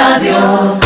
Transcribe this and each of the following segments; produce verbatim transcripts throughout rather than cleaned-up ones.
Radio.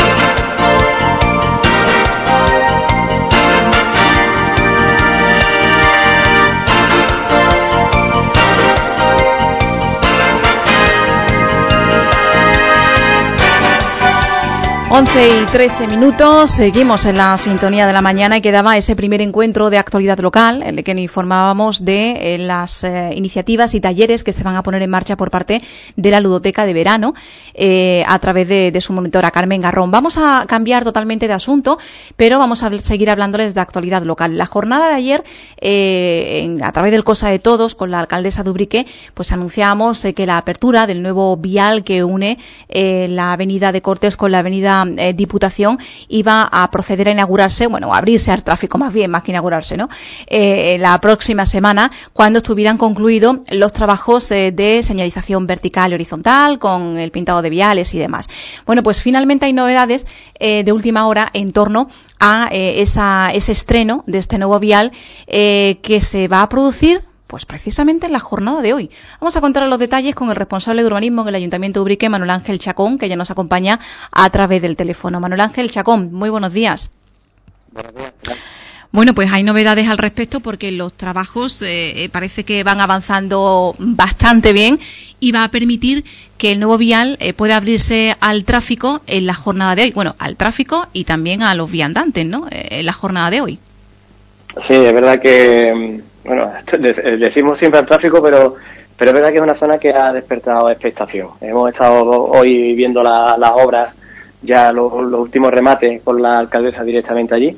once y trece minutos, seguimos en la sintonía de la mañana y quedaba ese primer encuentro de actualidad local en el que informábamos de eh, las eh, iniciativas y talleres que se van a poner en marcha por parte de la ludoteca de verano eh, a través de, de su monitora Carmen Garrón. Vamos a cambiar totalmente de asunto, pero vamos a seguir hablándoles de actualidad local. La jornada de ayer, eh, en, a través del Cosa de Todos, con la alcaldesa de Ubrique, pues anunciábamos eh, que la apertura del nuevo vial que une eh, la avenida de Cortes con la avenida Eh, Diputación iba a proceder a inaugurarse, bueno, a abrirse al tráfico más bien, más que inaugurarse, ¿no? Eh, la próxima semana, cuando estuvieran concluidos los trabajos eh, de señalización vertical y horizontal, con el pintado de viales y demás. Bueno, pues finalmente hay novedades eh, de última hora en torno a eh, esa, ese estreno de este nuevo vial eh, que se va a producir pues precisamente en la jornada de hoy. Vamos a contar los detalles con el responsable de urbanismo en el Ayuntamiento de Ubrique, Manuel Ángel Chacón, que ya nos acompaña a través del teléfono. Manuel Ángel Chacón, muy buenos días. Buenos días. Bueno, pues hay novedades al respecto porque los trabajos eh, parece que van avanzando bastante bien y va a permitir que el nuevo vial eh, pueda abrirse al tráfico en la jornada de hoy. Bueno, al tráfico y también a los viandantes, ¿no? Eh, en la jornada de hoy. Sí, es verdad que, bueno, decimos siempre al tráfico, pero pero es verdad que es una zona que ha despertado expectación. Hemos estado hoy viendo la, las obras, ya los, los últimos remates con la alcaldesa directamente allí,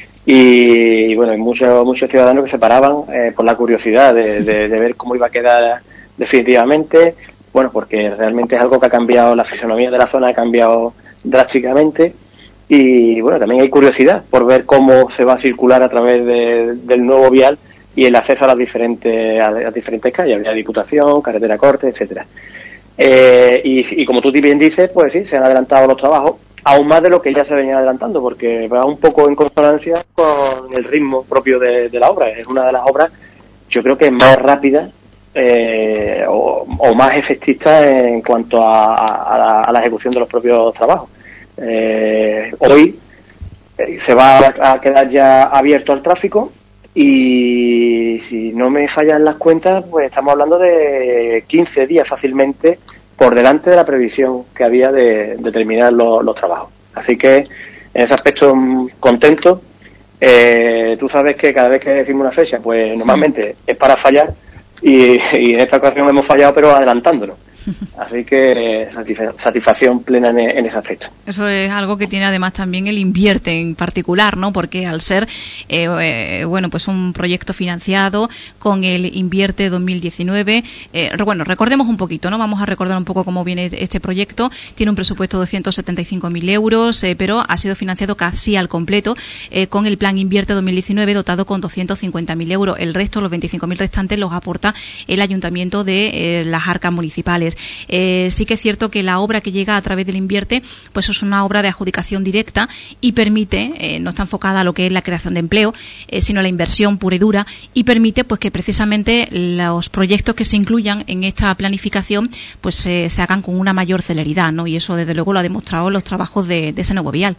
y, y bueno, hay muchos muchos ciudadanos que se paraban eh, por la curiosidad de, de, de ver cómo iba a quedar definitivamente, bueno, porque realmente es algo que ha cambiado, la fisonomía de la zona ha cambiado drásticamente. Y bueno, también hay curiosidad por ver cómo se va a circular a través de, del nuevo vial y el acceso a las diferentes a las diferentes calles, Avenida Diputación, Carretera Corte, etcétera. Eh, y, y como tú bien dices, pues sí, se han adelantado los trabajos, aún más de lo que ya se venía adelantando, porque va un poco en consonancia con el ritmo propio de, de la obra. Es una de las obras, yo creo que más rápida eh, o, o más efectista en cuanto a, a, a, la, a la ejecución de los propios trabajos. Eh, hoy eh, se va a quedar ya abierto al tráfico y si no me fallan las cuentas, pues estamos hablando de quince días fácilmente por delante de la previsión que había de, de terminar lo, los trabajos. Así que en ese aspecto contento. Eh, tú sabes que cada vez que decimos una fecha, pues normalmente es para fallar y, y en esta ocasión hemos fallado pero adelantándonos. Así que eh, satisfacción plena en, en ese aspecto. Eso es algo que tiene además también el Invierte en particular, ¿no? Porque al ser, eh, eh, bueno, pues un proyecto financiado con el Invierte dos mil diecinueve, eh, bueno, recordemos un poquito, ¿no? Vamos a recordar un poco cómo viene este proyecto. Tiene un presupuesto de doscientos setenta y cinco mil euros, eh, pero ha sido financiado casi al completo eh, con el Plan Invierte dos mil diecinueve dotado con doscientos cincuenta mil euros. El resto, los veinticinco mil restantes, los aporta el Ayuntamiento de eh, las arcas municipales. Eh, sí que es cierto que la obra que llega a través del Invierte pues es una obra de adjudicación directa y permite, eh, no está enfocada a lo que es la creación de empleo, eh, sino a la inversión pura y dura, y permite pues que precisamente los proyectos que se incluyan en esta planificación pues eh, se hagan con una mayor celeridad, ¿no? Y eso desde luego lo ha demostrado los trabajos de, de ese nuevo vial.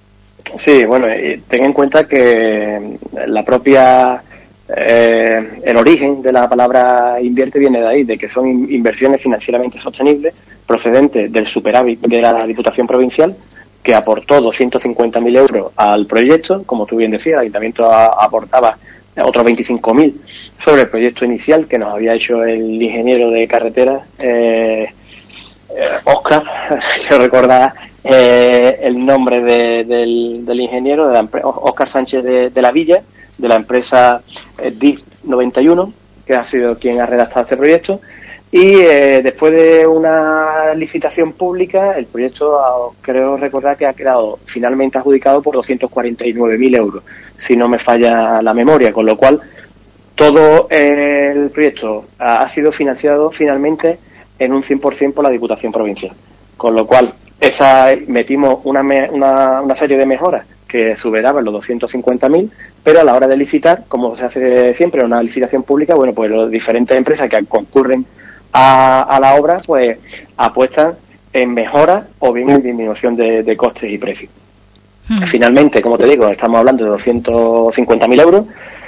Sí, bueno, ten en cuenta que la propia Eh, el origen de la palabra invierte viene de ahí, de que son inversiones financieramente sostenibles procedentes del superávit de la Diputación Provincial, que aportó doscientos cincuenta mil euros al proyecto. Como tú bien decías, el Ayuntamiento aportaba otros veinticinco mil sobre el proyecto inicial que nos había hecho el ingeniero de carretera eh, eh, Óscar, quiero recordar eh, el nombre de, del, del ingeniero, de la Óscar Sánchez de, de la Villa, de la empresa eh, D I F noventa y uno, que ha sido quien ha redactado este proyecto, y eh, después de una licitación pública, el proyecto, creo recordar que ha quedado finalmente adjudicado por doscientos cuarenta y nueve mil euros, si no me falla la memoria, con lo cual todo eh, el proyecto ha, ha sido financiado finalmente en un cien por ciento por la Diputación Provincial, con lo cual esa metimos una, una, una serie de mejoras que superaban los doscientos cincuenta mil, pero a la hora de licitar, como se hace siempre en una licitación pública, bueno, pues las diferentes empresas que concurren a, a la obra, pues apuestan en mejora o bien en disminución de, de costes y precios. Hmm. Finalmente, como te digo, estamos hablando de doscientos cincuenta mil euros.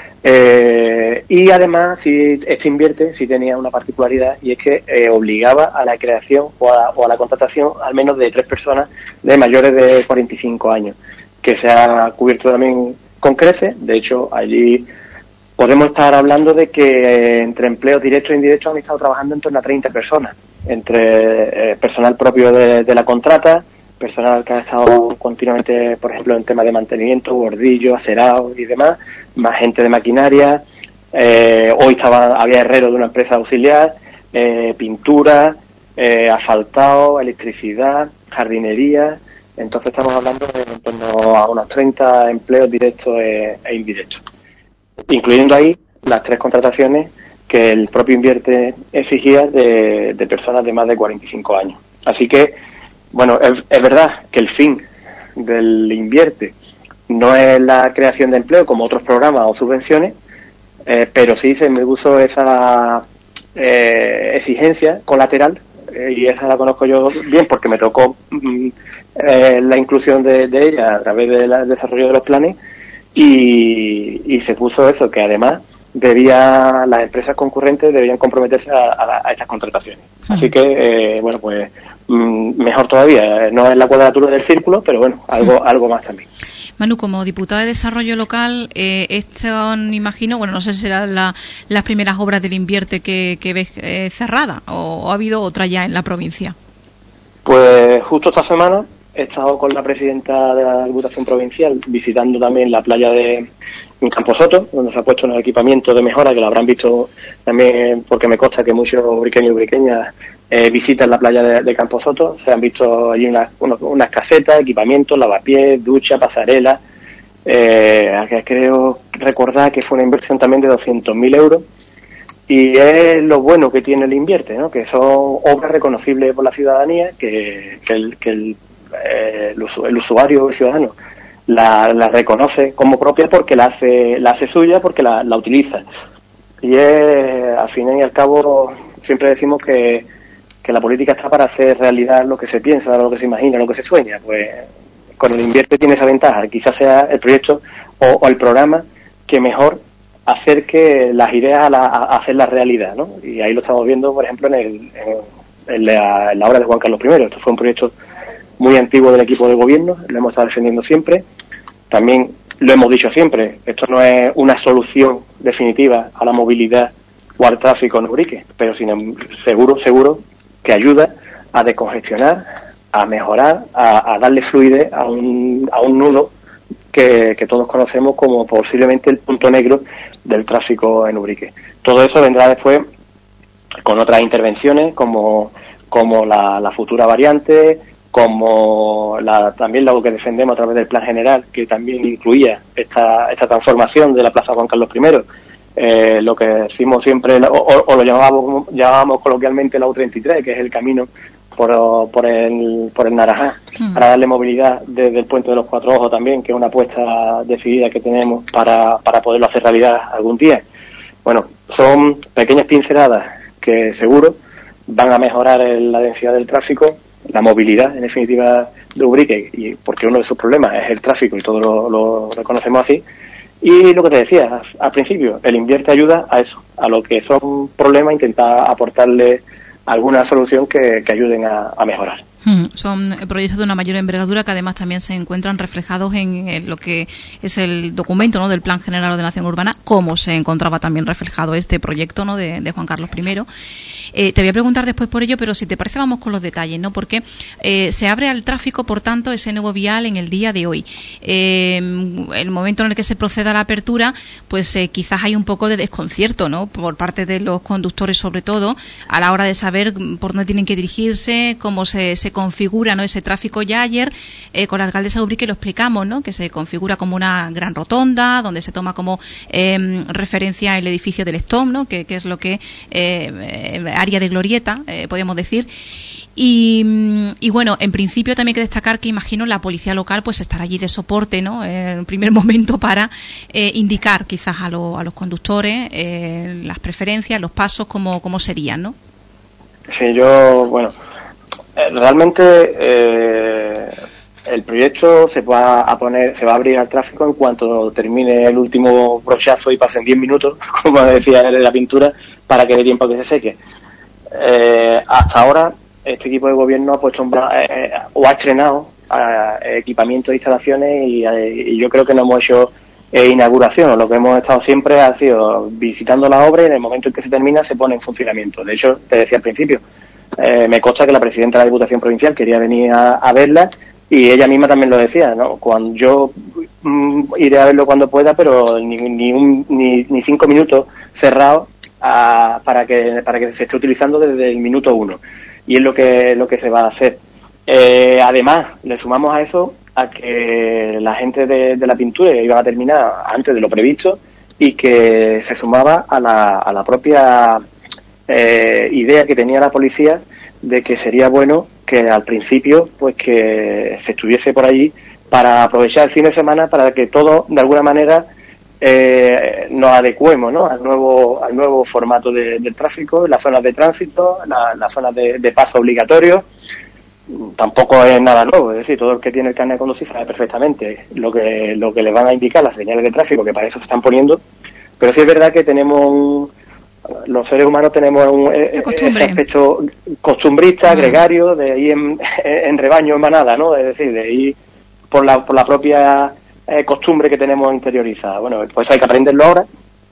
Eh, y además, si este invierte, si tenía una particularidad, y es que eh, obligaba a la creación o a, o a la contratación al menos de tres personas de mayores de cuarenta y cinco años, que se ha cubierto también con creces. De hecho, allí podemos estar hablando de que eh, entre empleos directos e indirectos han estado trabajando en torno a treinta personas, entre eh, personal propio de, de la contrata, personal que ha estado continuamente, por ejemplo, en temas de mantenimiento, bordillo, acerado y demás, más gente de maquinaria. Eh, hoy estaba había herrero de una empresa auxiliar, eh, pintura, eh, asfaltado, electricidad, jardinería. Entonces estamos hablando de en torno a unos treinta empleos directos e, e indirectos, incluyendo ahí las tres contrataciones que el propio Invierte exigía de, de personas de más de cuarenta y cinco años. Así que, bueno, es, es verdad que el fin del Invierte no es la creación de empleo como otros programas o subvenciones, eh, pero sí se me puso esa eh, exigencia colateral, eh, y esa la conozco yo bien porque me tocó mm, eh, la inclusión de, de ella a través del desarrollo de los planes, y, y se puso eso, que además debía las empresas concurrentes debían comprometerse a, a, a estas contrataciones. Uh-huh. Así que, eh, bueno, pues mm, mejor todavía, no es la cuadratura del círculo, pero bueno, algo, uh-huh. algo más también. Manu, como diputado de Desarrollo Local, eh, esto me imagino, bueno, no sé si serán la, las primeras obras del Invierte que, que ves eh, cerrada, o, o ha habido otra ya en la provincia. Pues justo esta semana he estado con la presidenta de la Diputación Provincial visitando también la playa de Camposoto, donde se ha puesto un equipamiento de mejora que lo habrán visto también, porque me consta que muchos briqueños y briqueñas eh, visitan la playa de, de Camposoto. Se han visto allí unas, unos, unas casetas, equipamientos, lavapiés, ducha, pasarela. Eh, creo recordar que fue una inversión también de doscientos mil euros. Y es lo bueno que tiene el Invierte, ¿no? Que son obras reconocibles por la ciudadanía, que, que, el, que el, eh, el usuario, el ciudadano, la, la reconoce como propia porque la hace, la hace suya, porque la, la utiliza. Y es, al fin y al cabo, siempre decimos que, que la política está para hacer realidad lo que se piensa, lo que se imagina, lo que se sueña. Pues con el Invierte tiene esa ventaja, quizás sea el proyecto o, o el programa que mejor acerque las ideas a, la, a hacer la realidad, ¿no? Y ahí lo estamos viendo, por ejemplo, en, el, en, en, la, en la obra de Juan Carlos primero. Esto fue un proyecto muy antiguo del equipo de gobierno, lo hemos estado defendiendo siempre. También lo hemos dicho siempre, esto no es una solución definitiva a la movilidad o al tráfico en Ubrique, pero sin, seguro, seguro que ayuda a descongestionar, a mejorar, a, a darle fluidez a un, a un nudo que, que todos conocemos como posiblemente el punto negro del tráfico en Ubrique. Todo eso vendrá después con otras intervenciones como, como la, la futura variante, como la, también lo que defendemos a través del Plan General, que también incluía esta, esta transformación de la Plaza Juan Carlos primero, eh, lo que decimos siempre, o, o lo llamábamos, llamábamos coloquialmente la U treinta y tres, que es el camino por, por el por el Narajá, mm. para darle movilidad desde el Puente de los Cuatro Ojos también, que es una apuesta decidida que tenemos para, para poderlo hacer realidad algún día. Bueno, son pequeñas pinceladas que seguro van a mejorar el, la densidad del tráfico, la movilidad, en definitiva, de Ubrique, y porque uno de sus problemas es el tráfico y todos lo, lo reconocemos así. Y lo que te decía al principio, el Invierte ayuda a eso, a lo que son problemas, intentar aportarle alguna solución que, que ayuden a, a mejorar. Hmm, son proyectos de una mayor envergadura que además también se encuentran reflejados en, en lo que es el documento, ¿no?, del Plan General de Ordenación Urbana, como se encontraba también reflejado este proyecto, ¿no?, de, de Juan Carlos primero. Eh, te voy a preguntar después por ello, pero si te parece vamos con los detalles, ¿no? Porque eh, se abre al tráfico, por tanto, ese nuevo vial en el día de hoy. Eh, el momento en el que se proceda a la apertura, pues eh, quizás hay un poco de desconcierto, ¿no?, por parte de los conductores, sobre todo, a la hora de saber por dónde tienen que dirigirse, cómo se, se configura, ¿no?, ese tráfico. Ya ayer eh, con la alcaldesa de Ubrique lo explicamos, ¿no?, que se configura como una gran rotonda, donde se toma como eh, referencia el edificio del Stop, ¿no?, que, que es lo que eh, área de glorieta, eh, podríamos decir. Y, y bueno, en principio también hay que destacar que imagino la policía local pues estará allí de soporte, ¿no?, en el primer momento para eh, indicar quizás a, lo, a los conductores eh, las preferencias, los pasos, cómo, cómo serían, ¿no? Sí, yo, bueno, Eh, realmente eh, el proyecto se va a poner, se va a abrir al tráfico en cuanto termine el último brochazo y pasen diez minutos, como decía en la pintura, para que dé tiempo a que se seque. Eh, hasta ahora este equipo de gobierno ha puesto un, eh, o ha estrenado eh, equipamiento de instalaciones y, eh, y yo creo que no hemos hecho eh, inauguración. Lo que hemos estado siempre ha sido visitando la obra y en el momento en que se termina se pone en funcionamiento. De hecho, te decía al principio, eh, me consta que la presidenta de la Diputación Provincial quería venir a, a verla y ella misma también lo decía, ¿no? Cuando yo mm, iré a verlo cuando pueda, pero ni, ni, un, ni, ni cinco minutos cerrados a, para que para que se esté utilizando desde el minuto uno. Y es lo que lo que se va a hacer. Eh, además, le sumamos a eso a que la gente de, de la pintura iba a terminar antes de lo previsto y que se sumaba a la, a la propia eh, idea que tenía la policía de que sería bueno que al principio pues que se estuviese por allí para aprovechar el fin de semana para que todos de alguna manera eh, nos adecuemos, ¿no?, al nuevo al nuevo formato de, del tráfico, las zonas de tránsito, la, las zonas de, de paso obligatorio. Tampoco es nada nuevo, es decir, todo el que tiene el carnet de conducir sabe perfectamente lo que lo que le van a indicar las señales de tráfico, que para eso se están poniendo, pero sí es verdad que tenemos un, los seres humanos tenemos un, ese aspecto costumbrista, uh-huh. gregario, de ir en, en rebaño, en manada, ¿no? Es decir, de ir por la, por la propia eh, costumbre que tenemos interiorizada. Bueno, pues hay que aprenderlo ahora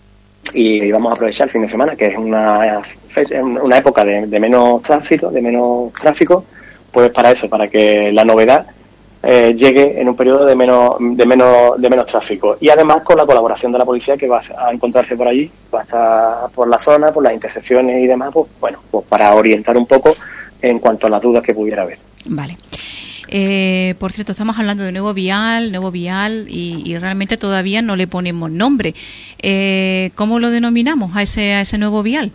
y vamos a aprovechar el fin de semana, que es una, una época de, de menos tránsito, de menos tráfico, pues para eso, para que la novedad eh, llegue en un periodo de menos de menos de menos tráfico. Y además con la colaboración de la policía, que va a encontrarse por allí, va a estar por la zona, por las intersecciones y demás, pues bueno, pues para orientar un poco en cuanto a las dudas que pudiera haber. Vale. Eh, por cierto, estamos hablando de nuevo vial, nuevo vial y, y realmente todavía no le ponemos nombre. Eh, ¿Cómo lo denominamos a ese a ese nuevo vial?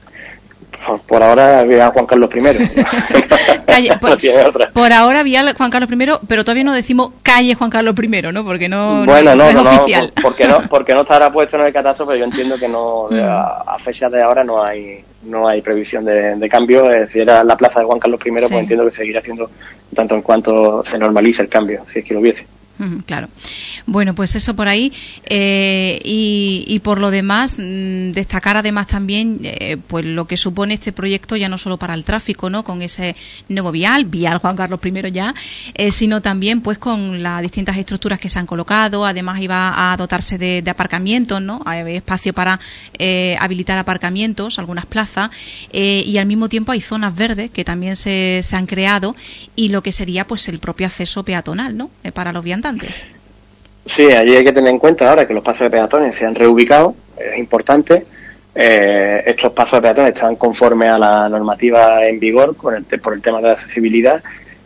Por ahora vial Juan Carlos primero. Calle, por, no tiene otra. Por ahora vial Juan Carlos primero, pero todavía no decimos calle Juan Carlos primero, ¿no? Porque no, bueno, no, no, es no, oficial. No, porque no, porque no estará puesto en el catastro, pero yo entiendo que no mm. a, a fecha de ahora no hay no hay previsión de, de cambio. Eh, si era la plaza de Juan Carlos primero, sí. Pues entiendo que seguirá haciendo tanto en cuanto se normalice el cambio, si es que lo hubiese. Mm, claro. Bueno, pues eso por ahí. Eh, y, y por lo demás, mmm, destacar además también eh, pues lo que supone este proyecto ya no solo para el tráfico, ¿no?, con ese nuevo vial, vial Juan Carlos primero ya, eh, sino también pues con las distintas estructuras que se han colocado. Además iba a dotarse de, de aparcamientos, ¿no? Hay espacio para eh, habilitar aparcamientos, algunas plazas, eh, y al mismo tiempo hay zonas verdes que también se, se han creado y lo que sería pues el propio acceso peatonal, ¿no?, eh, para los viandantes. Sí, allí hay que tener en cuenta ahora que los pasos de peatones se han reubicado, es importante. Eh, estos pasos de peatones están conformes a la normativa en vigor con el, por el tema de la accesibilidad.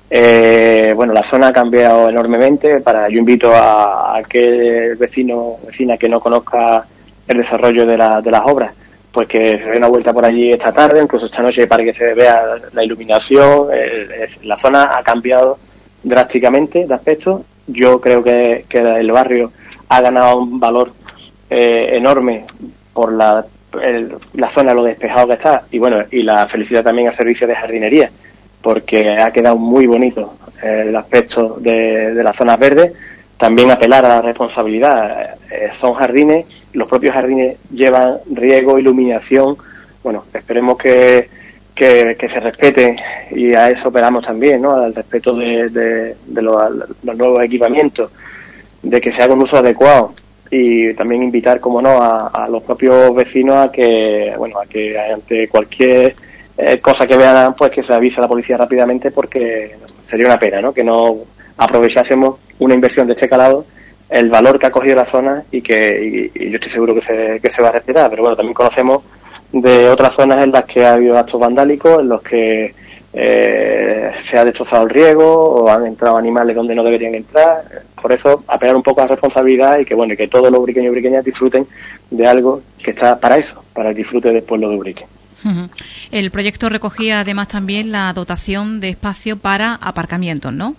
Eh, bueno, la zona ha cambiado enormemente. Para, yo invito a, a aquel vecino vecina que no conozca el desarrollo de, la, de las obras, pues que se dé una vuelta por allí esta tarde, incluso esta noche, para que se vea la iluminación. El, el, la zona ha cambiado drásticamente de aspecto. Yo creo que, que el barrio ha ganado un valor eh, enorme por la, el, la zona, lo despejado que está, y bueno, y la felicidad también al servicio de jardinería, porque ha quedado muy bonito eh, el aspecto de, de las zonas verdes. También apelar a la responsabilidad. Eh, son jardines, los propios jardines llevan riego, iluminación. Bueno, esperemos que Que, que se respete, y a eso operamos también, ¿no?, al respeto de, de, de los, los nuevos equipamientos, de que se haga un uso adecuado, y también invitar, como no, a, a los propios vecinos a que, bueno, a que ante cualquier eh, cosa que vean, pues que se avise a la policía rápidamente, porque sería una pena, ¿no?, que no aprovechásemos una inversión de este calado, el valor que ha cogido la zona, y que y, y yo estoy seguro que se, que se va a respetar. Pero bueno, también conocemos de otras zonas en las que ha habido actos vandálicos, en los que eh, se ha destrozado el riego o han entrado animales donde no deberían entrar. Por eso, apelar un poco a la responsabilidad y que bueno, y que todos los ubriqueños y ubriqueñas disfruten de algo que está para eso, para el disfrute del pueblo de Ubrique. Uh-huh. El proyecto recogía además también la dotación de espacio para aparcamientos, ¿no?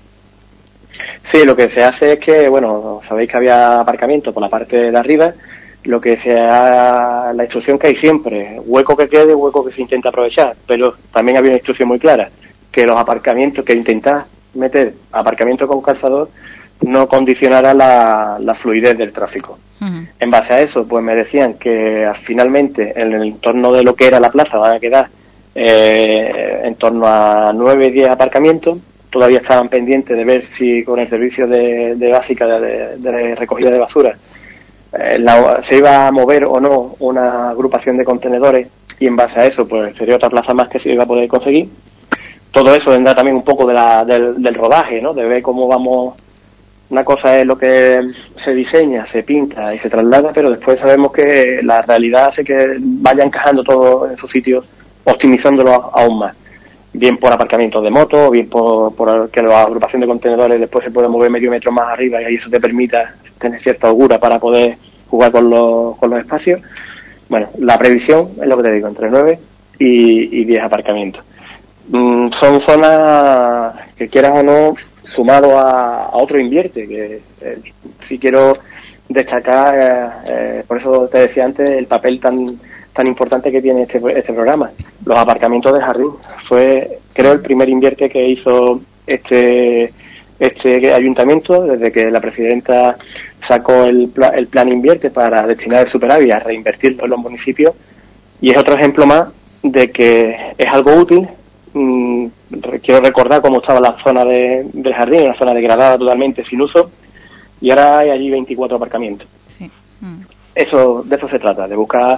Sí, lo que se hace es que, bueno, sabéis que había aparcamiento por la parte de arriba. Lo que sea, la instrucción que hay siempre, hueco que quede, hueco que se intenta aprovechar, pero también había una instrucción muy clara, que los aparcamientos, que intentar meter aparcamientos con calzador no condicionara la, la fluidez del tráfico. Uh-huh. En base a eso, pues me decían que finalmente en el entorno de lo que era la plaza van a quedar eh, en torno a nueve, diez aparcamientos. Todavía estaban pendientes de ver si con el servicio de, de básica de, de, de recogida de basura eh, la, se iba a mover o no una agrupación de contenedores, y en base a eso pues sería otra plaza más que se iba a poder conseguir. Todo eso vendrá también un poco de la, del, del rodaje, ¿no? De ver cómo vamos. Una cosa es lo que se diseña, se pinta y se traslada, pero después sabemos que la realidad hace que vaya encajando todo en sus sitios, optimizándolo aún más. Bien por aparcamientos de motos, bien por, por que la agrupación de contenedores después se pueda mover medio metro más arriba y ahí eso te permita tener cierta holgura para poder jugar con los, con los espacios. Bueno, la previsión es lo que te digo, entre nueve y diez aparcamientos. Mm, son zonas que, quieras o no, sumado a, a otro invierte, que eh, sí quiero destacar, eh, por eso te decía antes, el papel tan tan importante que tiene este, este programa. Los aparcamientos de jardín. Fue, creo, el primer invierte que hizo este este ayuntamiento desde que la presidenta sacó el, pla, el plan invierte para destinar el superávit a reinvertirlo en los municipios, y es otro ejemplo más de que es algo útil. Mm, quiero recordar cómo estaba la zona de, del jardín, una zona degradada totalmente, sin uso, y ahora hay allí veinticuatro aparcamientos. Sí. Mm. Eso, de eso se trata, de buscar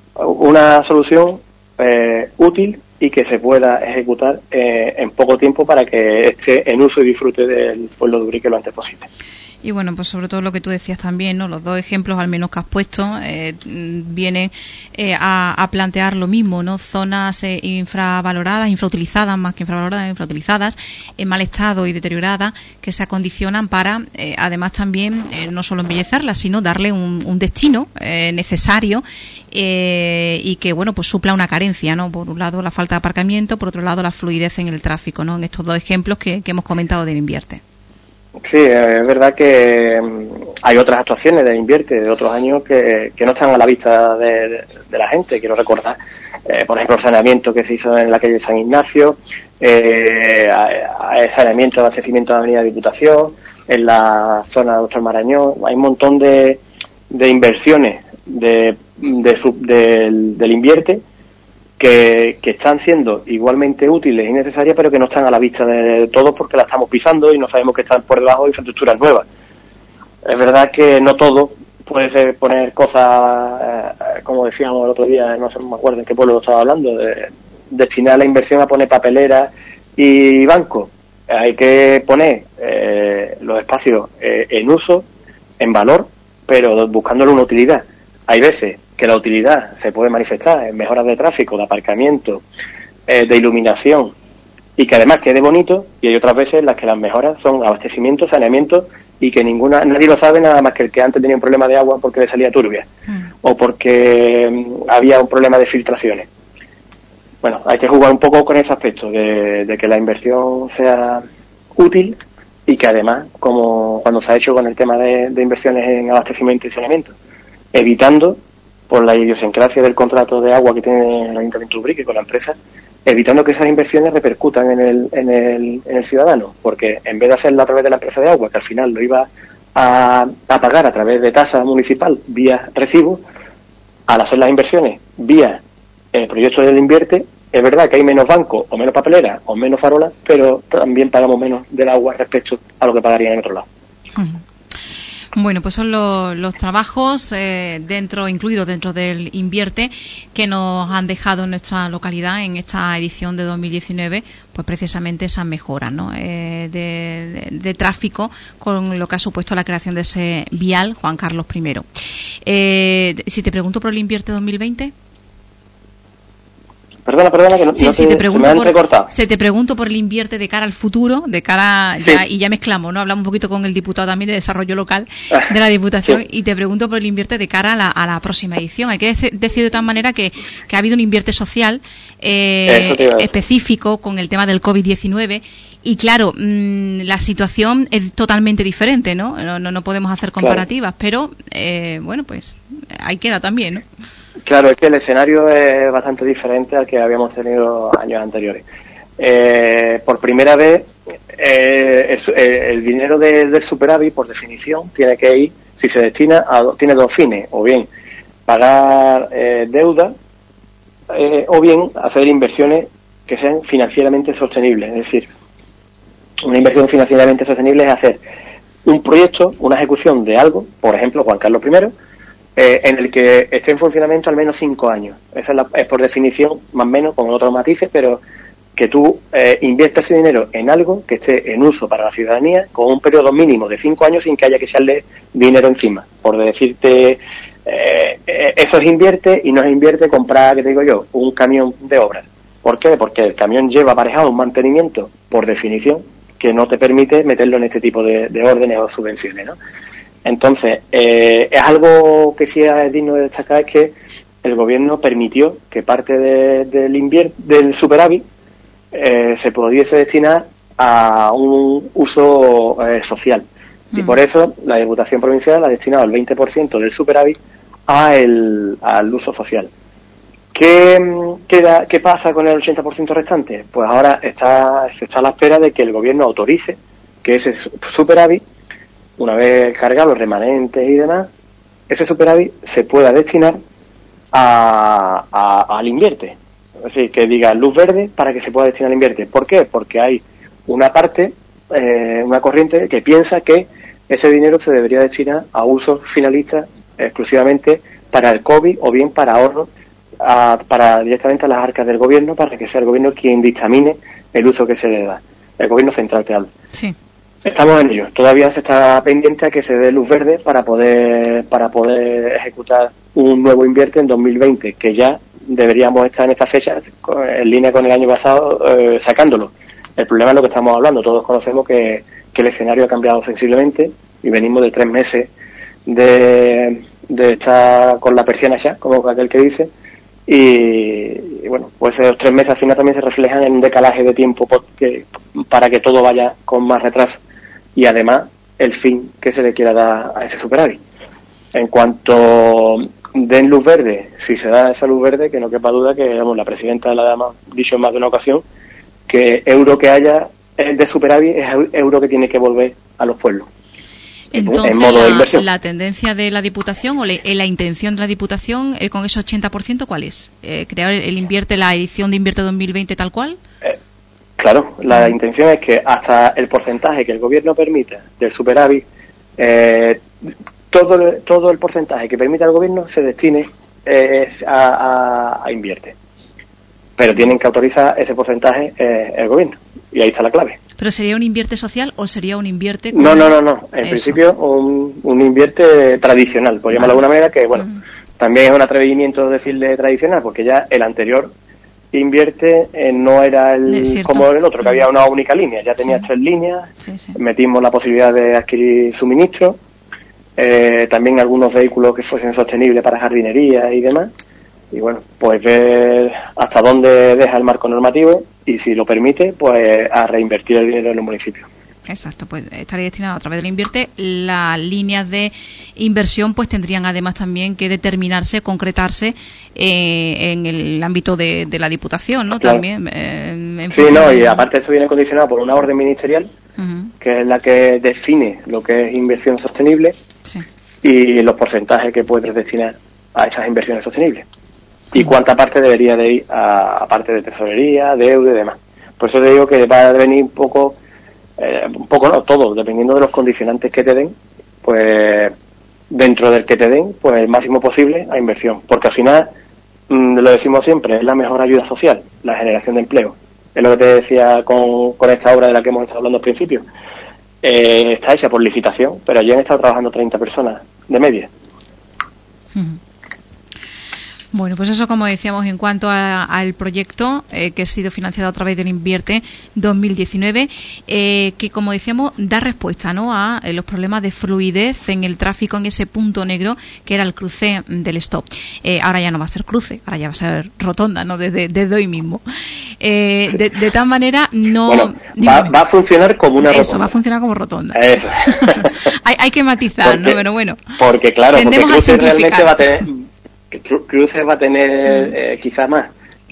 una solución eh, útil y que se pueda ejecutar eh, en poco tiempo para que esté en uso y disfrute del pueblo de Ubrique lo antes posible. Y bueno, pues sobre todo lo que tú decías también, ¿no? Los dos ejemplos, al menos que has puesto, eh, vienen eh, a, a plantear lo mismo, ¿no? Zonas eh, infravaloradas, infrautilizadas, más que infravaloradas, infrautilizadas, en mal estado y deterioradas, que se acondicionan para, eh, además también, eh, no solo embellecerlas, sino darle un, un destino eh, necesario eh, y que, bueno, pues supla una carencia, ¿no? Por un lado, la falta de aparcamiento, por otro lado, la fluidez en el tráfico, ¿no? En estos dos ejemplos que, que hemos comentado del Invierte. Sí, es verdad que hay otras actuaciones de Invierte de otros años que, que no están a la vista de, de, de la gente. Quiero recordar, eh, por ejemplo, el saneamiento que se hizo en la calle San Ignacio, eh, el saneamiento de abastecimiento de la Avenida Diputación, en la zona de Doctor Marañón. Hay un montón de, de inversiones de, de sub, del, del Invierte Que, que están siendo igualmente útiles y necesarias, pero que no están a la vista de todos porque la estamos pisando y no sabemos que están por debajo de infraestructuras nuevas. Es verdad que no todo puede ser poner cosas, eh, como decíamos el otro día, no sé, no me acuerdo en qué pueblo lo estaba hablando, de destinar la inversión a poner papeleras y bancos. Hay que poner eh, los espacios eh, en uso, en valor, pero buscándole una utilidad. Hay veces que la utilidad se puede manifestar en mejoras de tráfico, de aparcamiento, eh, de iluminación, y que además quede bonito, y hay otras veces en las que las mejoras son abastecimiento, saneamiento, y que ninguna nadie lo sabe nada más que el que antes tenía un problema de agua porque le salía turbia, mm. o porque um, había un problema de filtraciones. Bueno, hay que jugar un poco con ese aspecto, de, de que la inversión sea útil, y que además, como cuando se ha hecho con el tema de, de inversiones en abastecimiento y saneamiento, evitando, por la idiosincrasia del contrato de agua que tiene el Ayuntamiento de Ubrique con la empresa, evitando que esas inversiones repercutan en el, en el, en el ciudadano, porque en vez de hacerlo a través de la empresa de agua, que al final lo iba a, a pagar a través de tasa municipal vía recibo, al hacer las inversiones vía el proyecto del Invierte, es verdad que hay menos bancos o menos papeleras o menos farolas, pero también pagamos menos del agua respecto a lo que pagarían en otro lado. Uh-huh. Bueno, pues son los, los trabajos eh, dentro, incluidos dentro del Invierte, que nos han dejado en nuestra localidad en esta edición de dos mil diecinueve, pues precisamente esas mejoras, ¿no? eh, de, de, de tráfico, con lo que ha supuesto la creación de ese vial Juan Carlos primero. Eh, si te pregunto por el Invierte dos mil veinte. Perdona, perdona, que no, sí, no sí, te, te pregunto se me han por, recortado. Se te pregunto por el Invierte de cara al futuro, de cara, sí. ya, y ya mezclamos, ¿no? Hablamos un poquito con el diputado también de Desarrollo Local de la Diputación, sí. Y te pregunto por el Invierte de cara a la, a la próxima edición. Hay que decir de tal manera que, que ha habido un Invierte social eh, específico con el tema del COVID diecinueve. Y claro, mmm, la situación es totalmente diferente, ¿no? No, no, no podemos hacer comparativas, claro. Pero, eh, bueno, pues ahí queda también, ¿no? Claro, es que el escenario es bastante diferente al que habíamos tenido años anteriores. eh, por primera vez eh, el, el dinero de, del superávit, por definición, tiene que ir, si se destina a, tiene dos fines, o bien pagar eh, deuda, eh, o bien hacer inversiones que sean financieramente sostenibles. Es decir, una inversión financieramente sostenible es hacer un proyecto, una ejecución de algo, por ejemplo, Juan Carlos primero, eh, en el que esté en funcionamiento al menos cinco años. Esa es, la, es por definición, más o menos, con otros matices, pero que tú eh, inviertas ese dinero en algo que esté en uso para la ciudadanía con un periodo mínimo de cinco años sin que haya que echarle dinero encima. Por decirte, eh, eso es invierte y no es invierte comprar, que te digo yo, un camión de obras. ¿Por qué? Porque el camión lleva aparejado un mantenimiento, por definición, que no te permite meterlo en este tipo de, de órdenes o subvenciones, ¿no? Entonces, eh, es algo que sí es digno de destacar, es que el gobierno permitió que parte de, del, invier- del superávit eh, se pudiese destinar a un uso eh, social. Mm. Y por eso la Diputación Provincial ha destinado el veinte por ciento del superávit a el, al uso social. ¿Qué, qué, da, ¿Qué pasa con el ochenta por ciento restante? Pues ahora está, se está a la espera de que el gobierno autorice que ese superávit, una vez cargado los remanentes y demás, ese superávit se pueda destinar a, a, al invierte. Es decir, que diga luz verde para que se pueda destinar al invierte. ¿Por qué? Porque hay una parte, eh, una corriente que piensa que ese dinero se debería destinar a usos finalistas exclusivamente para el COVID o bien para ahorros A, para directamente a las arcas del gobierno, para que sea el gobierno quien dictamine el uso que se le da, el gobierno central te hablo. Sí. Estamos en ello, todavía se está pendiente a que se dé luz verde para poder para poder ejecutar un nuevo invierte en dos mil veinte, que ya deberíamos estar en esta fecha en línea con el año pasado eh, sacándolo. El problema es lo que estamos hablando, todos conocemos que, que el escenario ha cambiado sensiblemente y venimos de tres meses de, de estar con la persiana ya, como aquel que dice. Y, y bueno, pues esos tres meses al final también se reflejan en un decalaje de tiempo que, para que todo vaya con más retraso y además el fin que se le quiera dar a ese superávit. En cuanto den luz verde, si se da esa luz verde, que no quepa duda que vamos, la presidenta la ha dicho en más de una ocasión, que euro que haya de superávit es euro que tiene que volver a los pueblos. Entonces, en modo de inversión. La, la tendencia de la Diputación o le, la intención de la Diputación eh, con ese ochenta por ciento, ¿cuál es? Eh, ¿Crear el, el invierte, la edición de Invierte dos mil veinte tal cual? Eh, claro, la intención es que hasta el porcentaje que el gobierno permita del superávit, eh, todo, todo el porcentaje que permita el gobierno se destine eh, a, a, a invierte. Pero tienen que autorizar ese porcentaje eh, el gobierno. Y ahí está la clave. ¿Pero sería un invierte social o sería un invierte con... No, no, no, no. En Eso. principio un, un invierte tradicional, por llamarlo de alguna manera, que bueno, uh-huh. también es un atrevimiento decirle tradicional, porque ya el anterior invierte eh, no era el como el otro, que uh-huh. había una única línea, ya tenía sí. tres líneas, sí, sí. metimos la posibilidad de adquirir suministros, eh, también algunos vehículos que fuesen sostenibles para jardinería y demás. Y bueno, pues ver hasta dónde deja el marco normativo y si lo permite, pues a reinvertir el dinero en los municipios. Exacto, pues estaría destinado a través del invierte. Las líneas de inversión pues tendrían además también que determinarse, concretarse eh, en el ámbito de, de la Diputación, ¿no? Claro. También. Eh, en sí, no, y aparte esto viene condicionado por una orden ministerial, uh-huh. que es la que define lo que es inversión sostenible sí. y los porcentajes que puedes destinar a esas inversiones sostenibles. Y cuánta parte debería de ir a, a parte de tesorería, deuda y demás. Por eso te digo que va a venir un poco, eh, un poco no, todo, dependiendo de los condicionantes que te den, pues dentro del que te den, pues el máximo posible a inversión. Porque al final, mmm, lo decimos siempre, es la mejor ayuda social, la generación de empleo. Es lo que te decía con, con esta obra de la que hemos estado hablando al principio. Eh, está hecha por licitación, pero allí han estado trabajando treinta personas de media. Uh-huh. Bueno, pues eso, como decíamos, en cuanto al proyecto eh, que ha sido financiado a través del Invierte dos mil diecinueve, eh, que, como decíamos, da respuesta, ¿no?, a eh, los problemas de fluidez en el tráfico en ese punto negro que era el cruce del Stop. Eh, ahora ya no va a ser cruce, ahora ya va a ser rotonda, ¿no?, desde, desde hoy mismo. Eh, de, de tal manera, no... Bueno, va, va a funcionar como una Eso, rotonda. va a funcionar como rotonda. Eso. hay, hay que matizar, porque, ¿no? Pero bueno. Porque, claro, porque cruce realmente va a tener... Cruces va a tener eh, quizás más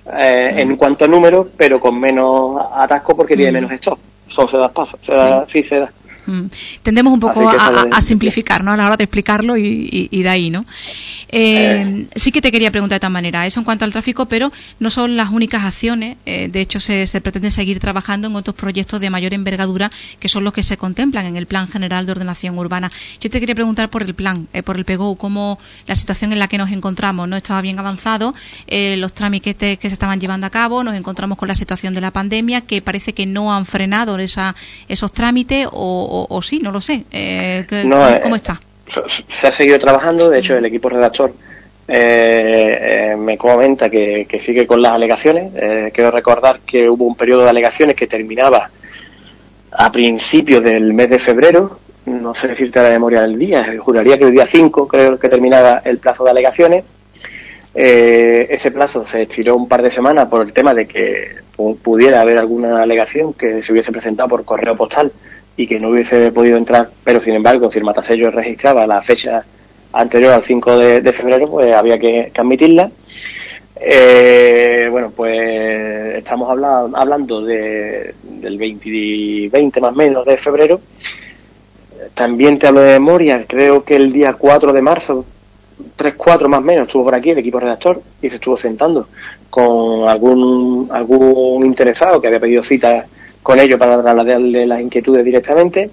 eh, mm. en cuanto a números, pero con menos atasco porque mm. tiene menos stock. Son sedas pasos, sedas, sí, sí sedas. Mm. Tendemos un poco a, a simplificar, ¿no? A la hora de explicarlo y, y, y de ahí, ¿no? Eh, eh. Sí que te quería preguntar de esta manera, eso en cuanto al tráfico, pero no son las únicas acciones. Eh, de hecho, se, se pretende seguir trabajando en otros proyectos de mayor envergadura, que son los que se contemplan en el Plan General de Ordenación Urbana. Yo te quería preguntar por el plan, eh, por el P E G O, cómo la situación en la que nos encontramos, ¿no? Estaba bien avanzado, eh, los trámites que se estaban llevando a cabo, nos encontramos con la situación de la pandemia, que parece que no han frenado esa, esos trámites, o O, o sí, no lo sé. Eh, no, ¿Cómo, cómo está? Se ha seguido trabajando. De hecho, el equipo redactor eh, eh, me comenta que, que sigue con las alegaciones. Eh, quiero recordar que hubo un periodo de alegaciones que terminaba a principios del mes de febrero. No sé decirte la memoria del día. Juraría que el día cinco creo que terminaba el plazo de alegaciones. Eh, ese plazo se estiró un par de semanas por el tema de que pudiera haber alguna alegación que se hubiese presentado por correo postal y que no hubiese podido entrar, pero sin embargo, si el matasello registraba la fecha anterior al cinco de, de febrero, pues había que, que admitirla. Eh, bueno, pues estamos hablando, hablando de, del veinte, veinte más o menos de febrero. También te hablo de memoria, creo que el día cuatro de marzo, tres cuatro más o menos, estuvo por aquí el equipo redactor y se estuvo sentando con algún, algún interesado que había pedido cita con ellos para trasladarle las inquietudes directamente,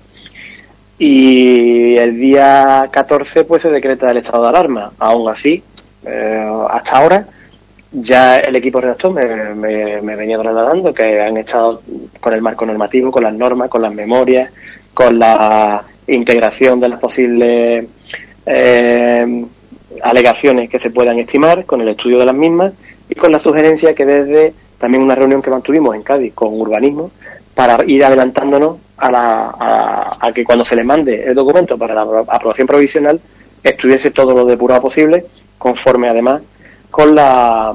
y el día catorce pues se decreta el estado de alarma. Aún así, eh, hasta ahora ya el equipo redactor me, me, me venía trasladando que han estado con el marco normativo, con las normas, con las memorias, con la integración de las posibles eh, alegaciones que se puedan estimar, con el estudio de las mismas y con la sugerencia que desde también una reunión que mantuvimos en Cádiz con urbanismo, para ir adelantándonos a, la, a, a que cuando se le mande el documento para la aprobación provisional estuviese todo lo depurado posible, conforme además con la,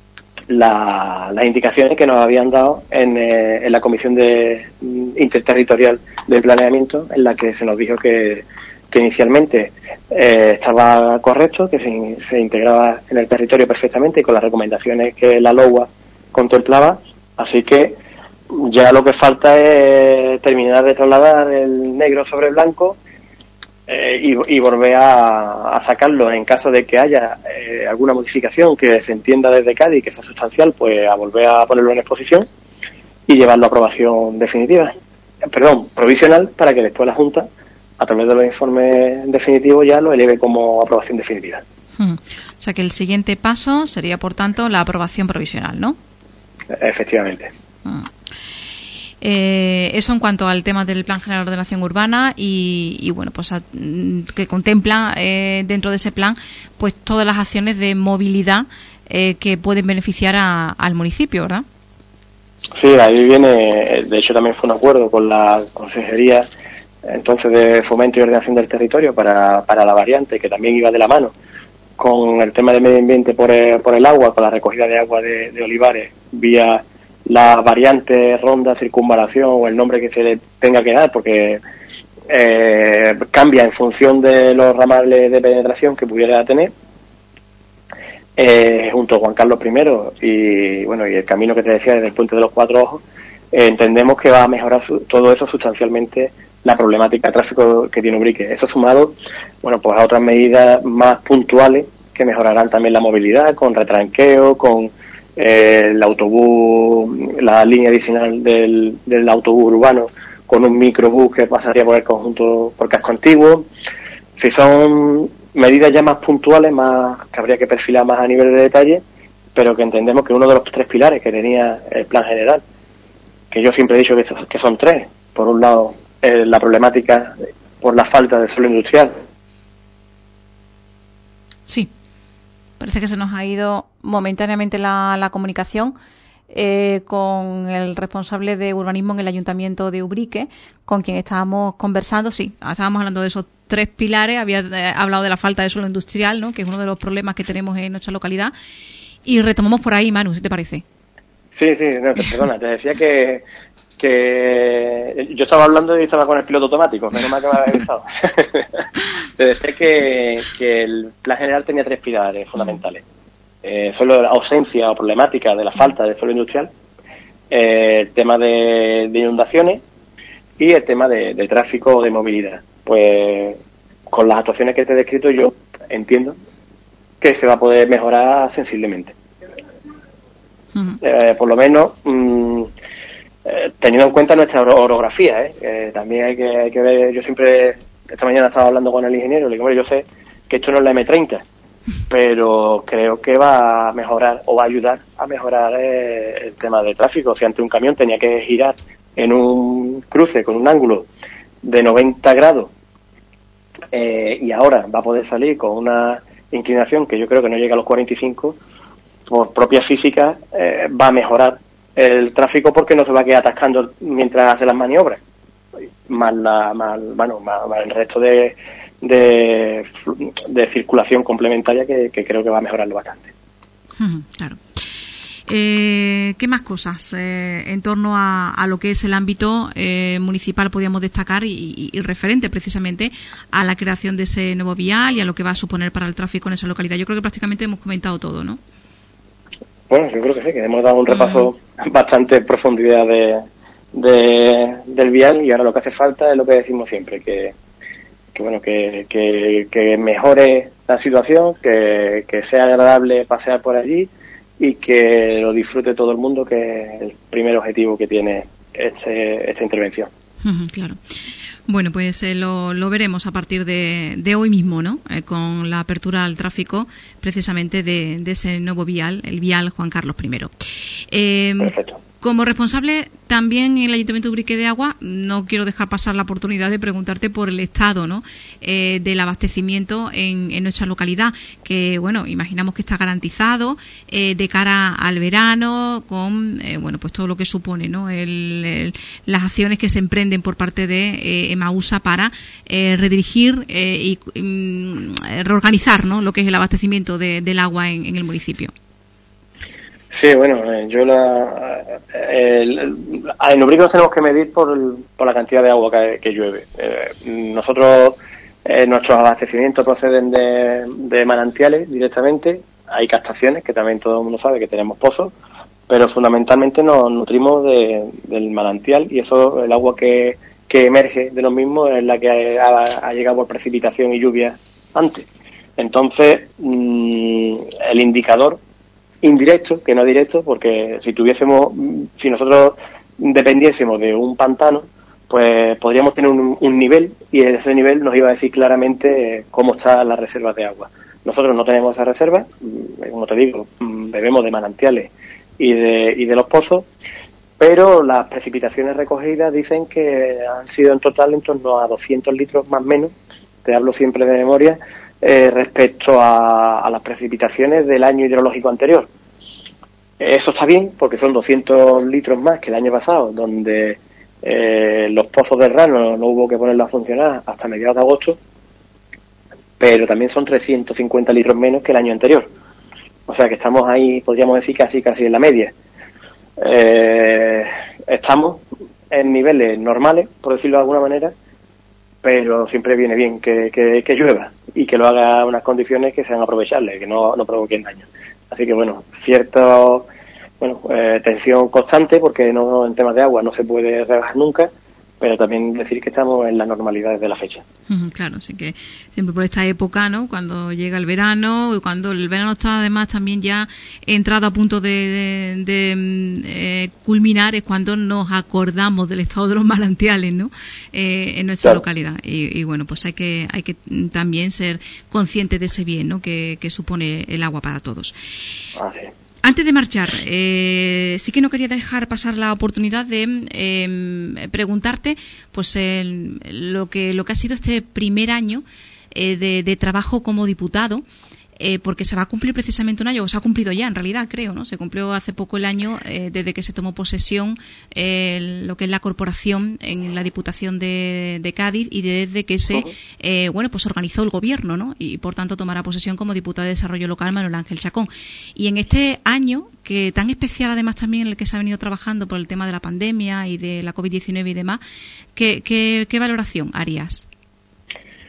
la, las indicaciones que nos habían dado en, eh, en la Comisión de Interterritorial de Planeamiento, en la que se nos dijo que, que inicialmente eh, estaba correcto, que se, se integraba en el territorio perfectamente y con las recomendaciones que la LOUA contemplaba. Así que ya lo que falta es terminar de trasladar el negro sobre blanco eh, y, y volver a, a sacarlo en caso de que haya eh, alguna modificación que se entienda desde Cádiz que sea sustancial, pues a volver a ponerlo en exposición y llevarlo a aprobación definitiva, perdón, provisional, para que después la Junta, a través de los informes definitivos, ya lo eleve como aprobación definitiva. Hmm. O sea que el siguiente paso sería, por tanto, la aprobación provisional, ¿no? Efectivamente. Hmm. Eh, eso en cuanto al tema del Plan General de Ordenación Urbana y, y bueno, pues a, que contempla eh, dentro de ese plan pues todas las acciones de movilidad eh, que pueden beneficiar a, al municipio, ¿verdad? Sí, ahí viene, de hecho también fue un acuerdo con la Consejería entonces de Fomento y Ordenación del Territorio para, para la variante, que también iba de la mano con el tema de medio ambiente por el, por el agua, con la recogida de agua de, de olivares vía la variante, ronda, circunvalación o el nombre que se le tenga que dar, porque eh, cambia en función de los ramales de penetración que pudiera tener, eh, junto a Juan Carlos primero y bueno y el camino que te decía desde el Puente de los Cuatro Ojos, eh, entendemos que va a mejorar su, todo eso sustancialmente la problemática de tráfico que tiene Ubrique. Eso sumado, bueno, pues a otras medidas más puntuales que mejorarán también la movilidad, con retranqueo, con Eh, el autobús, la línea adicional del, del autobús urbano con un microbús que pasaría por el conjunto, por casco antiguo. Si son medidas ya más puntuales, más que habría que perfilar más a nivel de detalle, pero que entendemos que uno de los tres pilares que tenía el plan general, que yo siempre he dicho que, que son tres, por un lado eh, la problemática por la falta de suelo industrial. Sí. Parece que se nos ha ido momentáneamente la, la comunicación eh, con el responsable de urbanismo en el Ayuntamiento de Ubrique, con quien estábamos conversando. Sí, estábamos hablando de esos tres pilares. Había eh, hablado de la falta de suelo industrial, ¿no?, que es uno de los problemas que tenemos en nuestra localidad. Y retomamos por ahí, Manu, ¿si te parece? Sí, sí, no, perdona, te decía que, que yo estaba hablando y estaba con el piloto automático, menos mal que me había avisado. Te decía que, que el plan general tenía tres pilares fundamentales. eh, suelo, la ausencia o problemática de la falta de suelo industrial, eh, el tema de, de inundaciones y el tema de, de tráfico o de movilidad. Pues con las actuaciones que te he descrito yo entiendo que se va a poder mejorar sensiblemente. Uh-huh. Eh, por lo menos mmm, eh, teniendo en cuenta nuestra orografía, ¿eh? Eh, también hay que, hay que ver, yo siempre, esta mañana estaba hablando con el ingeniero, le digo, bueno, yo sé que esto no es la eme treinta, pero creo que va a mejorar o va a ayudar a mejorar eh, el tema de tráfico. Si antes un camión tenía que girar en un cruce con un ángulo de noventa grados eh, y ahora va a poder salir con una inclinación que yo creo que no llega a los cuarenta y cinco, por propia física eh, va a mejorar el tráfico porque no se va a quedar atascando mientras hace las maniobras, más la más, bueno, más, más el resto de, de, de circulación complementaria que, que creo que va a mejorarlo bastante. Claro. Eh, ¿Qué más cosas eh, en torno a, a lo que es el ámbito eh, municipal podríamos destacar y, y, y referente precisamente a la creación de ese nuevo vial y a lo que va a suponer para el tráfico en esa localidad? Yo creo que prácticamente hemos comentado todo, ¿no? Bueno, yo creo que sí, que hemos dado un repaso uh-huh. bastante en profundidad de, de, del vial, y ahora lo que hace falta es lo que decimos siempre, que, que bueno, que, que, que mejore la situación, que, que sea agradable pasear por allí y que lo disfrute todo el mundo, que es el primer objetivo que tiene este, esta intervención. Uh-huh, claro. Bueno, pues eh, lo, lo veremos a partir de, de hoy mismo, ¿no? Eh, con la apertura al tráfico precisamente de, de ese nuevo vial, el vial Juan Carlos primero. Eh, Perfecto. Como responsable también en el Ayuntamiento de Ubrique de Agua, no quiero dejar pasar la oportunidad de preguntarte por el estado, ¿no? eh, del abastecimiento en, en nuestra localidad, que bueno, imaginamos que está garantizado eh, de cara al verano, con eh, bueno, pues todo lo que supone, ¿no? El, el, las acciones que se emprenden por parte de eh, EMAUSA para eh, redirigir eh, y eh, reorganizar, ¿no? Lo que es el abastecimiento de, del agua en, en el municipio. Sí, bueno, eh, yo la, el, el, en Ubrique nos tenemos que medir por, el, por la cantidad de agua que, que llueve. Eh, nosotros, eh, nuestros abastecimientos proceden de, de manantiales directamente. Hay captaciones, que también todo el mundo sabe que tenemos pozos, pero fundamentalmente nos nutrimos de, del manantial, y eso, el agua que, que emerge de los mismos es la que ha, ha llegado por precipitación y lluvia antes. Entonces, mmm, el indicador indirecto, que no directo, porque si tuviésemos, si nosotros dependiésemos de un pantano, pues podríamos tener un, un nivel, y ese nivel nos iba a decir claramente cómo están las reservas de agua. Nosotros no tenemos esas reservas, como te digo, bebemos de manantiales y de, y de los pozos, pero las precipitaciones recogidas dicen que han sido en total en torno a doscientos litros más o menos, te hablo siempre de memoria, Eh, respecto a, a las precipitaciones del año hidrológico anterior. Eso está bien, porque son doscientos litros más que el año pasado, donde eh, los pozos del Rano no hubo que ponerlos a funcionar hasta mediados de agosto, pero también son trescientos cincuenta litros menos que el año anterior. O sea que estamos ahí, podríamos decir, casi casi en la media. Eh, estamos en niveles normales, por decirlo de alguna manera, pero siempre viene bien que, que, que llueva y que lo haga en unas condiciones que sean aprovechables, que no, no provoquen daño. Así que bueno, cierta bueno, eh, tensión constante, porque no, en temas de agua no se puede rebajar nunca, pero también decir que estamos en las normalidades de la fecha. Claro, así que siempre por esta época, ¿no? Cuando llega el verano, y cuando el verano está además también ya entrado a punto de, de, de eh, culminar, es cuando nos acordamos del estado de los manantiales, ¿no? Eh, en nuestra claro. localidad. Y, y bueno, pues hay que hay que también ser conscientes de ese bien, ¿no? Que, que supone el agua para todos. Ah, sí. Antes de marchar, eh, sí que no quería dejar pasar la oportunidad de eh, preguntarte, pues el, lo que lo que ha sido este primer año eh, de, de trabajo como diputado, eh, porque se va a cumplir precisamente un año, o se ha cumplido ya en realidad, creo, ¿no? Se cumplió hace poco el año eh, desde que se tomó posesión eh, lo que es la corporación en la Diputación de, de Cádiz, y desde que se, eh, bueno, pues organizó el gobierno, ¿no? Y por tanto tomará posesión como diputado de Desarrollo Local Manuel Ángel Chacón. Y en este año, que tan especial además también en el que se ha venido trabajando por el tema de la pandemia y de la covid diecinueve y demás, ¿qué, qué, qué valoración harías?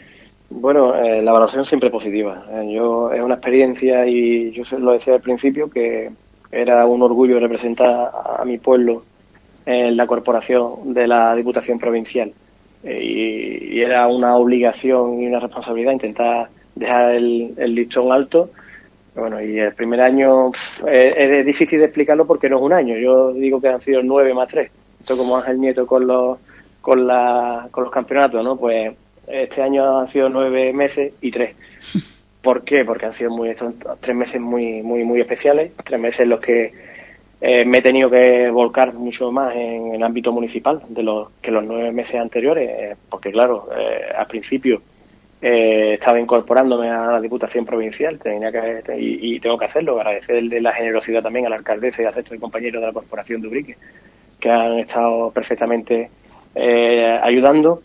Bueno, eh, la valoración siempre positiva. Eh, yo es una experiencia y yo se lo decía al principio que era un orgullo representar a, a mi pueblo en la corporación de la Diputación Provincial eh, y, y era una obligación y una responsabilidad intentar dejar el, el listón alto. Bueno, y el primer año pff, es, es difícil de explicarlo porque no es un año. Yo digo que han sido nueve más tres. Esto como Ángel Nieto con los con la con los campeonatos, ¿no? Pues este año han sido nueve meses y tres. ¿Por qué? Porque han sido muy son tres meses muy muy muy especiales, tres meses en los que eh, me he tenido que volcar mucho más en el ámbito municipal de los que los nueve meses anteriores, eh, porque claro, eh, al principio eh, estaba incorporándome a la Diputación Provincial, tenía que y, y tengo que hacerlo, agradecer de la generosidad también a la alcaldesa y al resto de compañeros de la Corporación de Ubrique, que han estado perfectamente eh, ayudando.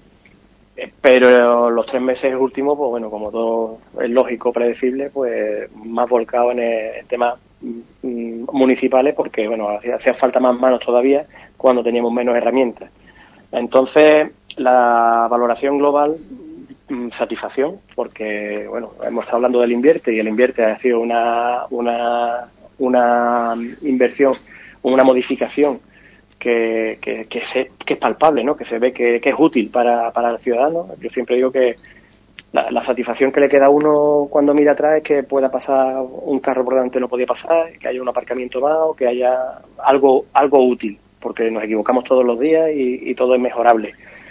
Pero los tres meses últimos, pues bueno, como todo es lógico, predecible, pues más volcado en el tema municipales porque, bueno, hacía falta más manos todavía cuando teníamos menos herramientas. Entonces, la valoración global, satisfacción, porque, bueno, hemos estado hablando del Invierte y el Invierte ha sido una, una, una inversión, una modificación Que, que, que, se, que es palpable, ¿no? Que se ve que, que es útil para, para el ciudadano. Yo siempre digo que la, la satisfacción que le queda a uno cuando mira atrás es que pueda pasar un carro por delante, no podía pasar, que haya un aparcamiento más o que haya algo algo útil, porque nos equivocamos todos los días y, y todo es mejorable.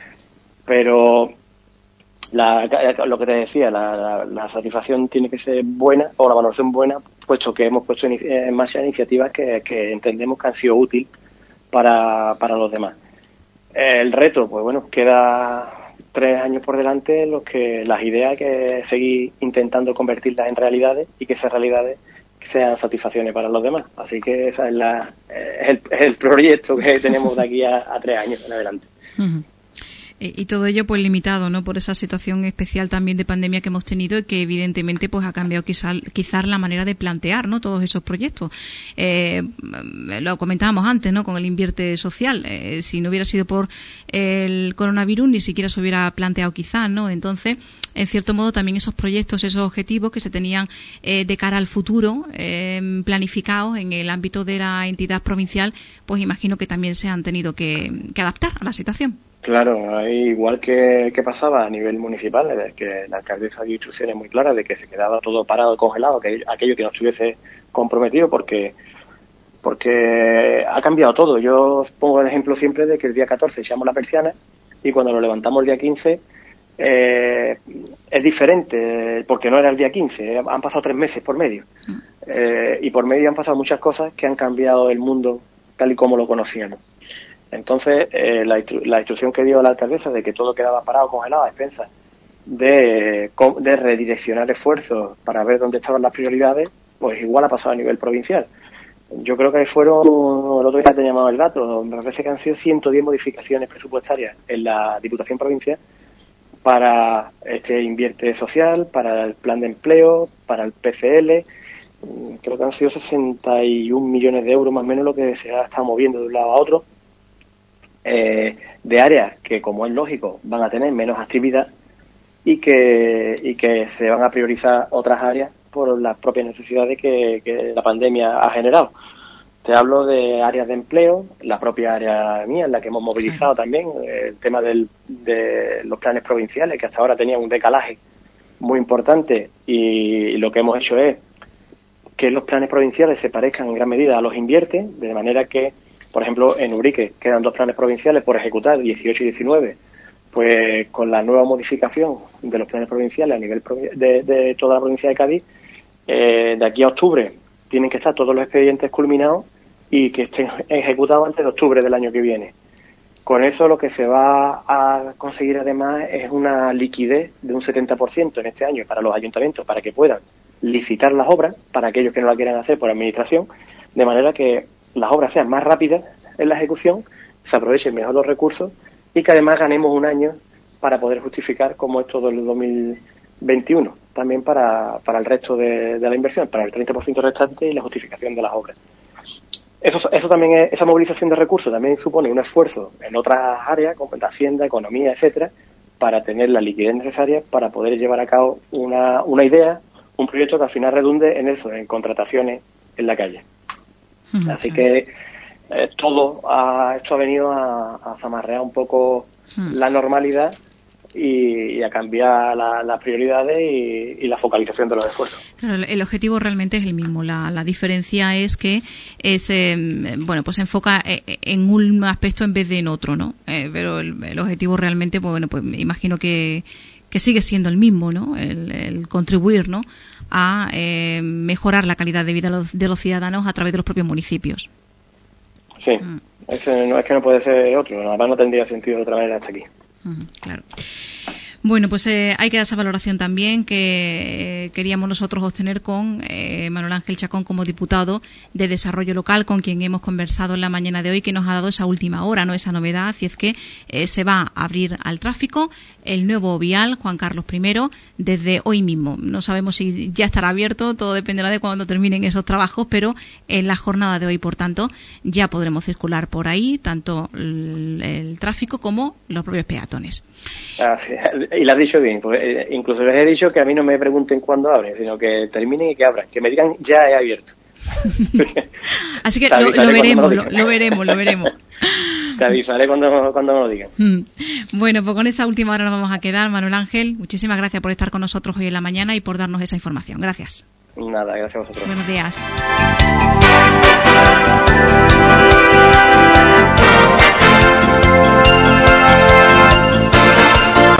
Pero la, lo que te decía, la, la, la satisfacción tiene que ser buena, o la valoración buena, puesto que hemos puesto en marcha iniciativas que, que entendemos que han sido útiles para, para los demás. El reto, pues bueno, queda tres años por delante en los que las ideas hay que seguir intentando convertirlas en realidades y que esas realidades sean satisfacciones para los demás. Así que esa es, la, es, el, es el proyecto que tenemos de aquí a, a tres años en adelante. Uh-huh. Y todo ello pues limitado, ¿no?, por esa situación especial también de pandemia que hemos tenido y que evidentemente pues ha cambiado quizás quizás la manera de plantear, ¿no?, todos esos proyectos. Eh, lo comentábamos antes, ¿no?, con el Invierte Social. Eh, si no hubiera sido por el coronavirus ni siquiera se hubiera planteado quizás, ¿no? Entonces, en cierto modo también esos proyectos, esos objetivos que se tenían eh, de cara al futuro eh, planificados en el ámbito de la entidad provincial, pues imagino que también se han tenido que, que adaptar a la situación. Claro, igual que, que pasaba a nivel municipal, de que la alcaldesa dio instrucciones muy claras de que se quedaba todo parado, congelado, que aquello que no estuviese comprometido, porque porque ha cambiado todo. Yo pongo el ejemplo siempre de que el día catorce echamos la persiana y cuando nos levantamos el día quince eh, es diferente, porque no era el día quince, han pasado tres meses por medio. Eh, y por medio han pasado muchas cosas que han cambiado el mundo tal y como lo conocíamos. Entonces, eh, la, instru- la instrucción que dio la alcaldesa de que todo quedaba parado, congelado a expensas de, de redireccionar esfuerzos para ver dónde estaban las prioridades, pues igual ha pasado a nivel provincial. Yo creo que fueron, el otro día te llamaba el dato, me parece que han sido ciento diez modificaciones presupuestarias en la Diputación Provincial para este Invierte Social, para el Plan de Empleo, para el P C L. Creo que han sido sesenta y un millones de euros más o menos lo que se ha estado moviendo de un lado a otro. Eh, de áreas que, como es lógico, van a tener menos actividad y que y que se van a priorizar otras áreas por las propias necesidades que, que la pandemia ha generado. Te hablo de áreas de empleo, la propia área mía, en la que hemos movilizado también el tema del, de los planes provinciales, que hasta ahora tenían un decalaje muy importante, y lo que hemos hecho es que los planes provinciales se parezcan en gran medida a los Invierte, de manera que, por ejemplo, en Ubrique quedan dos planes provinciales por ejecutar, dieciocho y diecinueve. Pues con la nueva modificación de los planes provinciales a nivel de, de toda la provincia de Cádiz, eh, de aquí a octubre tienen que estar todos los expedientes culminados y que estén ejecutados antes de octubre del año que viene. Con eso lo que se va a conseguir además es una liquidez de un setenta por ciento en este año para los ayuntamientos, para que puedan licitar las obras, para aquellos que no la quieran hacer por administración, de manera que las obras sean más rápidas en la ejecución, se aprovechen mejor los recursos y que además ganemos un año para poder justificar como es todo el dos mil veintiuno, también para, para el resto de, de la inversión, para el treinta por ciento restante y la justificación de las obras. Eso, eso también es, esa movilización de recursos también supone un esfuerzo en otras áreas, como la Hacienda, Economía, etcétera, para tener la liquidez necesaria para poder llevar a cabo una, una idea, un proyecto que al final redunde en eso, en contrataciones en la calle. Uh-huh. Así que eh, todo ha, esto ha venido a, a zamarrear un poco uh-huh. la normalidad y, y a cambiar la, las prioridades y, y la focalización de los esfuerzos. Claro, el objetivo realmente es el mismo. La, la diferencia es que es, eh, bueno, pues se enfoca en un aspecto en vez de en otro, ¿no? Eh, pero el, el objetivo realmente, pues bueno, pues me imagino que, que sigue siendo el mismo, ¿no? El, el contribuir, ¿no? A eh, mejorar la calidad de vida de los, de los ciudadanos a través de los propios municipios. Sí, mm. Ese no es que no puede ser otro, además no tendría sentido de otra manera hasta aquí. Mm, claro. Bueno, pues eh, hay que dar esa valoración también que eh, queríamos nosotros obtener con eh, Manuel Ángel Chacón como diputado de Desarrollo Local, con quien hemos conversado en la mañana de hoy, que nos ha dado esa última hora, no esa novedad, y es que eh, se va a abrir al tráfico el nuevo vial Juan Carlos primero desde hoy mismo. No sabemos si ya estará abierto, todo dependerá de cuando terminen esos trabajos, pero en la jornada de hoy, por tanto, ya podremos circular por ahí, tanto el, el tráfico como los propios peatones. Ah, sí. Y lo has dicho bien, porque incluso les he dicho que a mí no me pregunten cuándo abren, sino que terminen y que abran, que me digan ya he abierto. Así que lo, lo veremos, lo, lo veremos, lo veremos. Te avisaré cuando, cuando me lo digan. Bueno, pues con esa última hora nos vamos a quedar. Manuel Ángel, muchísimas gracias por estar con nosotros hoy en la mañana y por darnos esa información. Gracias. Nada, gracias a vosotros. Buenos días.